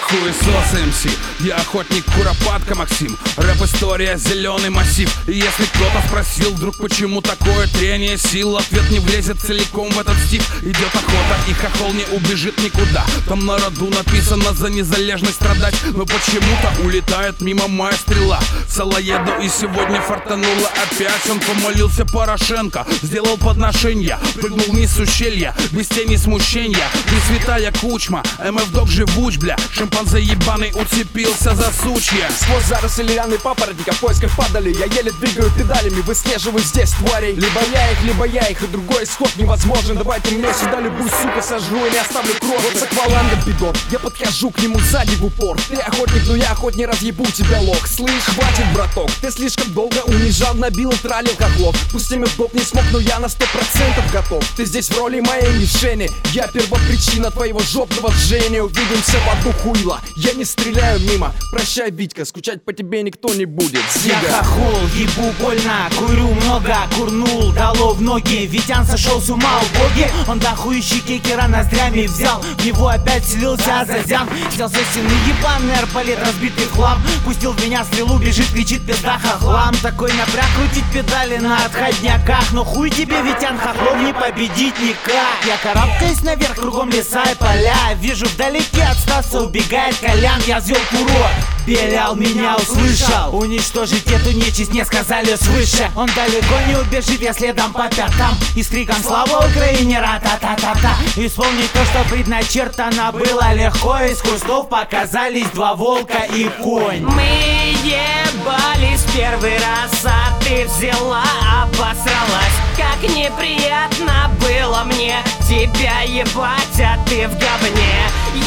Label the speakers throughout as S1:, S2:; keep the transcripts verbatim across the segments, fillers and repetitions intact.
S1: Хуесос эм си, я охотник Куропатка Максим. Рэп-история, зеленый массив. И если кто-то спросил вдруг, почему такое трение сил, ответ не влезет целиком в этот стих. Идет охота, и хохол не убежит никуда. Там на роду написано за незалежность страдать, но почему-то улетает мимо моя стрела. Салаеду и сегодня фартануло опять. Он помолился Порошенко, сделал подношенье, прыгнул вниз с ущелья, без тени смущения. Пресвятая Кучма, эм эф Дог живуч, бля. Шимпанзе ебаный уцепился за сучья.
S2: Сквозь заросли лианы папоротника в поисках падали. Я еле двигаю педалями, выслеживаю здесь тварей. Либо я их, либо я их, и другой исход невозможен. Давайте мне сюда любую сука сожру и не оставлю кровь. Вот с аквалангом бегом, я подхожу к нему сзади в упор. Ты охотник, но я охотней разъебу тебя, лох. Слышь, хватит, браток, ты слишком долго унижал, набил и тралил хохлов. Пусть эм эф Дог не смог, но я на сто процентов готов. Ты здесь в роли моей мишени, я первопричина твоего жопного жжения. Увидимся в аду, хуйла, я не стреляю мимо. Прощай, Витька, скучать по тебе никто не будет. Зига.
S3: Я хохол, ебу больно, курю много, курнул, дало в ноги. Витян сошел с ума, убоги. Он дохующий кекера ноздрями взял, в него опять селился Азазян. Взял со стены ебаный арбалет, разбитый в хлам. Пустил в меня стрелу, бежит, кричит пизда хохлам. Такой напряг, крутить педали на отходняках. Но хуй тебе, Витян, хохлом не победить никак. Я карабкаюсь наверх, кругом леса и поля. Вижу вдалеке от Стаса убегает Колян. Я взвел курок, Белял меня услышал. Уничтожить эту нечисть мне сказали свыше. Он далеко не убежит, я следом по пятам. И с криком слава Украине, ра-та-та-та-та. Исполнить то, что предначертано было легко. Из кустов показались два волка и конь.
S4: Мы ебались первый раз, а ты взяла, обосралась. Как неприятно было мне тебя ебать, а ты в говне.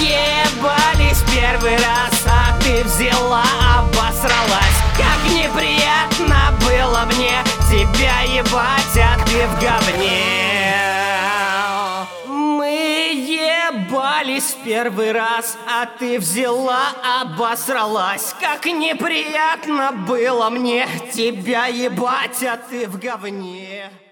S4: Ебались первый раз, а ты взяла, обосралась. Как неприятно было мне тебя ебать, а ты в говне. Мы ебались первый раз, а ты взяла, обосралась. Как неприятно было мне тебя ебать, а ты в говне.